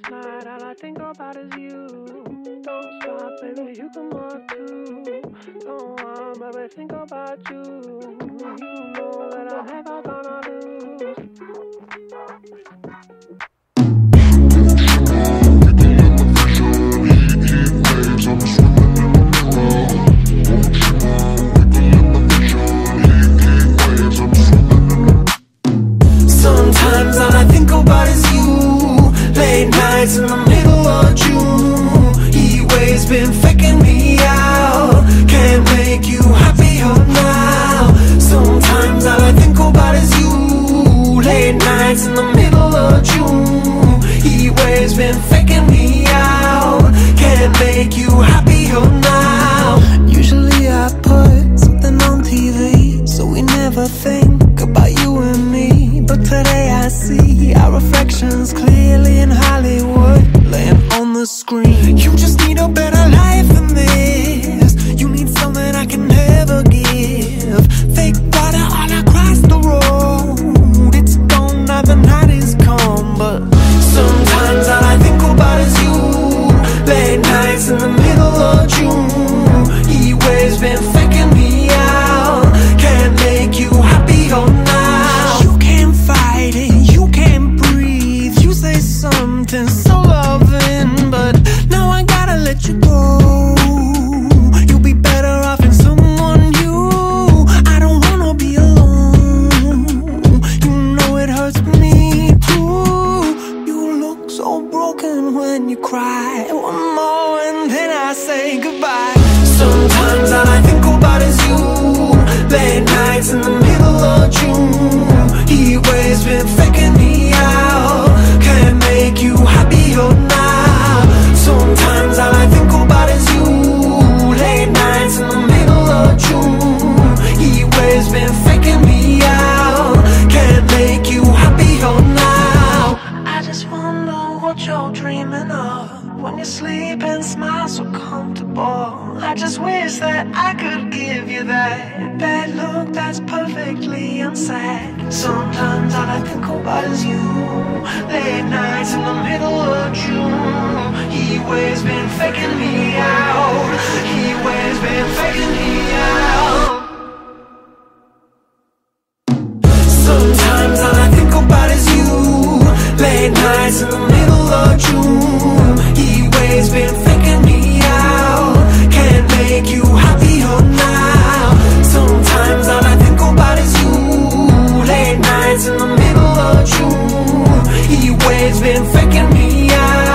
night, all I think about is you. Don't stop, baby, you can walk too. Go on, baby, think about you. You know that I'm never gonna lose. Sometimes all I think about is you. Late nights in the middle of June. Heat waves been faking me out. Can't make you happier now. Sometimes all I think about is you. Late nights in the middle of June. Heat waves been faking me out. Can't make you happier now. Usually I put something on TV, so we never think about you and me. But today I see our reflections clearly in Hollywood, laying on the screen. You just need a better life than this. You need something I can never give. Fake water all across the road. It's gone now, the night is come. But sometimes all I think about is you. Late nights in the middle of June. Heat waves been faking me out. Can't make you happier now. You can't fight it, you can't breathe. You say something so loving, but now I gotta let you go. You'll be better off in someone new. I don't wanna be alone. You know it hurts me too. You look so broken when you cry. One more and then I say goodbye. Sometimes all I think about is you. Late nights in the middle of June. Heat waves been faking me out. Can't make you happier now. Sometimes all I think about is you. Late nights in the middle of June. Heat waves been faking me out. Can't make you happier now. I just wonder what you're dreaming of when you sleep and smile so comfortable. I just wish that I could give you that look that's perfectly unsaid. Sometimes all I think about is you. Late nights in the middle of June. Heat waves been faking me out. Heat waves been faking me out. Sometimes all I think about is you. Late nights in the middle of June. Heat waves been faking me out. Can't make you happier now. Sometimes all I think about is you. Late nights in the middle of June. Heat waves been faking me out.